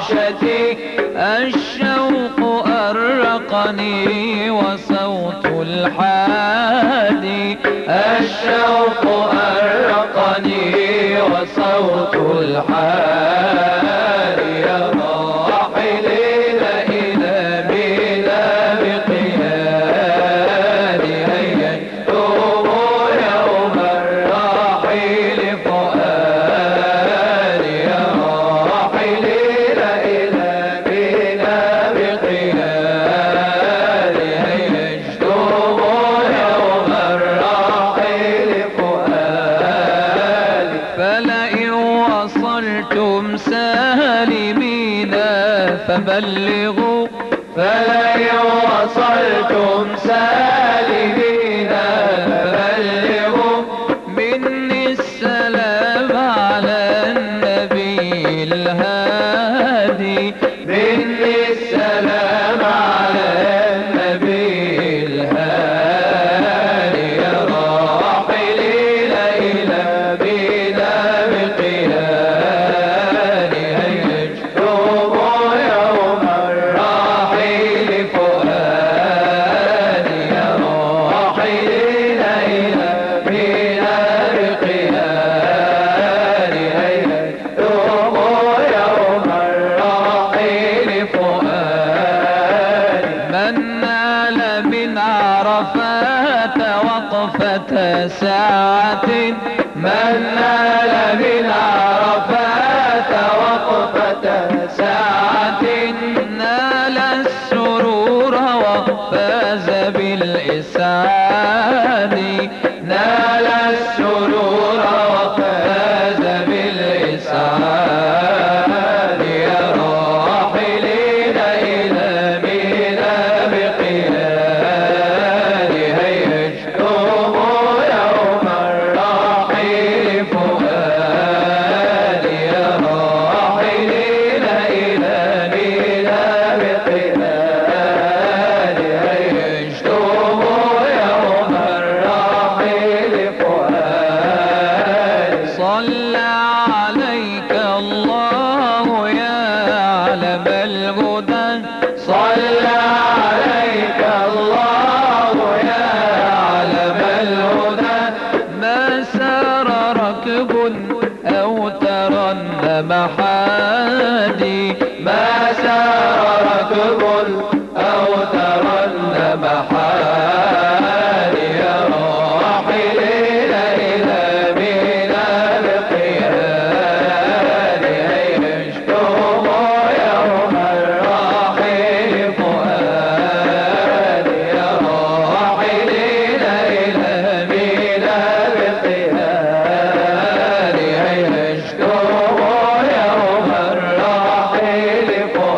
وحشتي الشوق أرقني وصوت الحادي الشوق أرقني وصوت الحادي يا راحلين إلى بلاد قيادي هيا اكتبوا يوم الرحيل فؤادي يا راحلين إلى بلاد قيادي هيا اكتبوا يوم الرحيل فؤادي فلئن وصلتم سالمين فبلغوا فلئن وصلتم سالمين فبلغوا مني السلام على النبي الهادي مني السلام على النبي الهادي يا راحلين إلى بلاد قيادي هيا اكتبوا يوم الرحيل فؤادي يا راحلين إلى بلاد قيادي هيا اكتبوا يوم الرحيل فؤادي من نال من عرفات وقفة ساعة من نال من عرفات وقفة ساعة نال السرور وفاز بالإسعاد نال السرور وفاز بالإسعاد يا راحلين إلى بلاد قيادي هيا اكتبوا يوم الرحيل فؤادي يا راحلين إلى بلاد قيادي هيا اكتبوا يوم الرحيل فؤادي صلى عليك الله يا علم الهدى صلى عليك الله يا علم الهدى ما سار ركب أو ترنم حادي ما سار ركب أو ترنم حادي يا راحلين إلى بلاد قيادي هيا اكتبوا يوم الرحيل فؤادي يا راحلين إلى بلاد قيادي هيا اكتبوا يوم الرحيل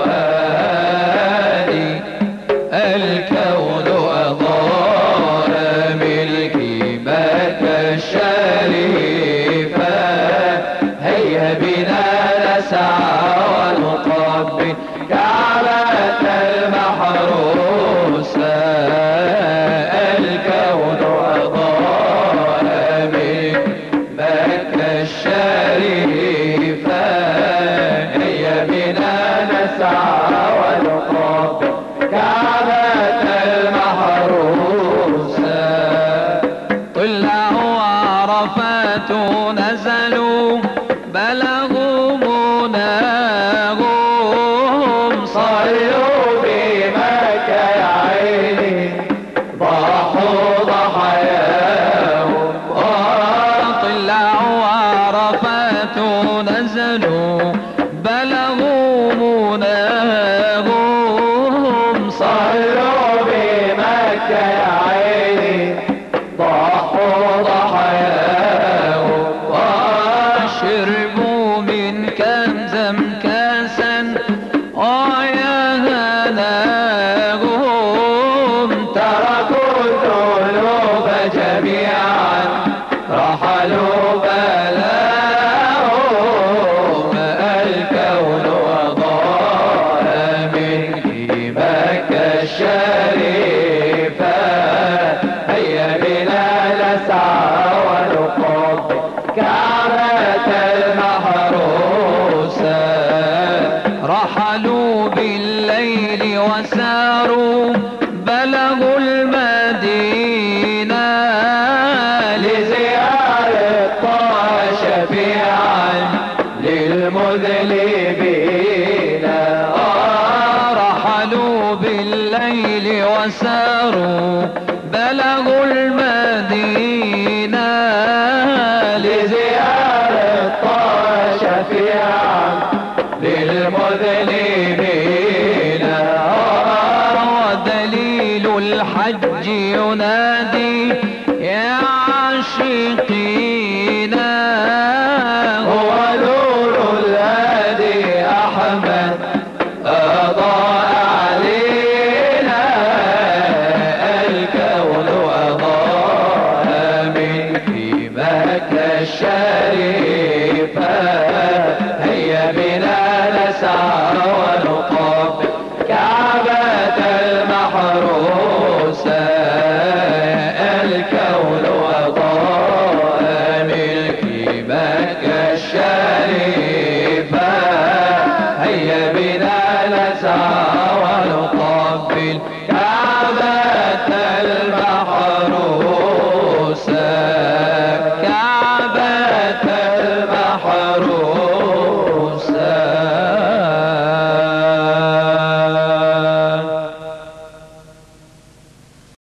فؤادي الكون أضاء ملكي مكة الشريفة هيا بنا نسعى ونقبل كعبة المحروسة الكون أضاء ملكي مكة الشريفة هيا بنا نسعى ونقبل كعبة المحروسة طلعوا عرفات نزلوا بلغوا مناهم صلوا بمكة يا عيني ضحوا ضحاياهم طلعوا عرفات نزلوا بلغوا مناهم صلوا بمكة يا عيني ضحوا ضحاياهم وشربوا من كنزم كاسا يا هناهم تركوا الذنوب جميعا رحلوا بلاهم الكون وضاء منك مكة الشريفة هيا بنا نسعى ونقبل كعبة للمذنبين. رحلوا بالليل وساروا بلغوا المدينة لزيارة طه شفيعا للمذنبين. ودليل الحج ينادي يا عاشقين هو نور الهادي أحمد أضاء علينا. الكون أضاء من في مكة الشريفة. هيا بنا نسعى ونقابل كعبة المحروسة. الكون أضاء من في مكة الشريفة. هيا بنا نسعى ونقابل